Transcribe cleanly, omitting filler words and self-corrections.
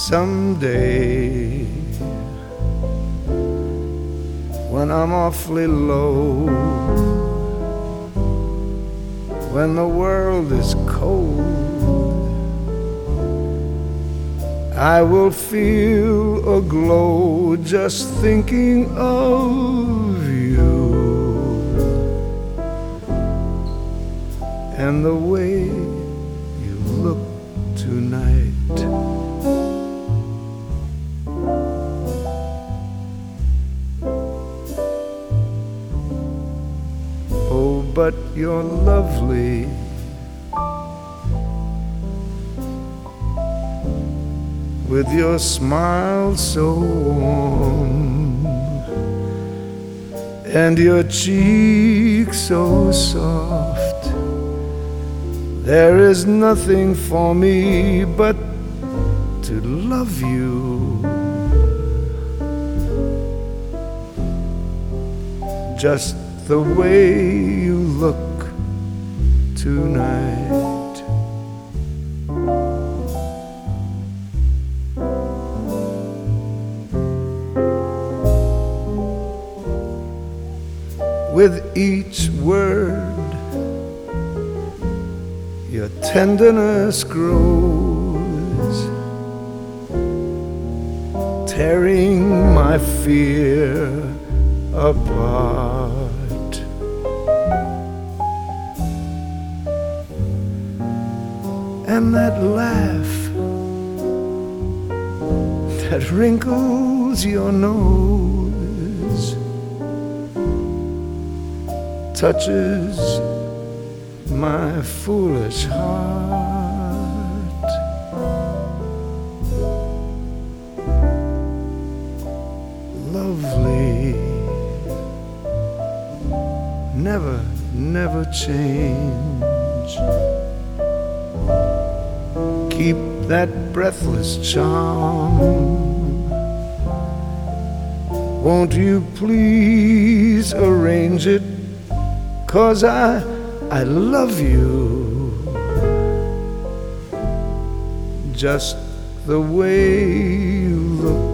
Someday, when I'm awfully low, when the world is cold, I will feel a glow just thinking of you and the way you look tonight. Oh, but you're lovely, with your smile so warm and your cheek so soft. There is nothing for me but to love you, just the way you look tonight. With each word, your tenderness grows, tearing my fear apart. And that laugh that wrinkles your nose touches my foolish heart. Lovely, never, never change. Keep that breathless charm. Won't you please arrange it? 'Cause I love you, just the way you look